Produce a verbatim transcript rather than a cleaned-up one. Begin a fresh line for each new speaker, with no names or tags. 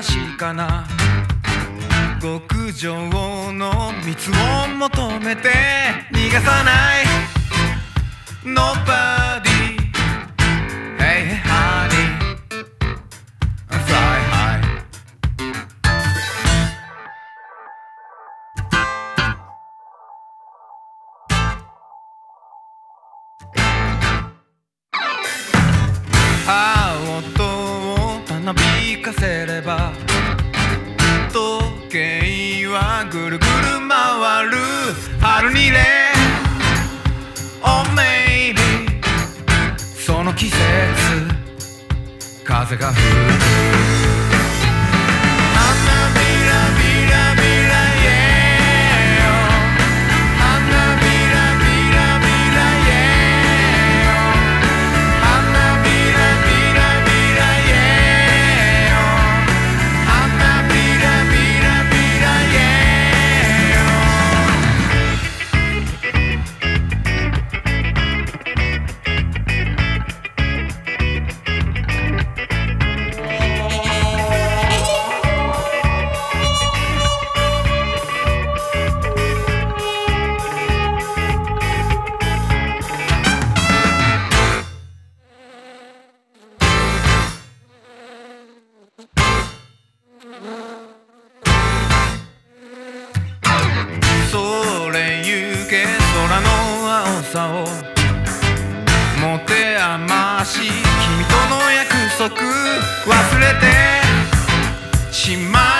確かな極上の蜜を求めて逃がさない Nobody Hey honey Fly highハートをたなびかせれば時計はぐるぐる回る春にね Oh maybe その季節風が吹く花びらびらびら Yeah 花びらびらびら Yeah 花びらびらびら Yeah 花びらびらびら Yeah それゆけ空の青さを持て余し君との約束忘れてしまう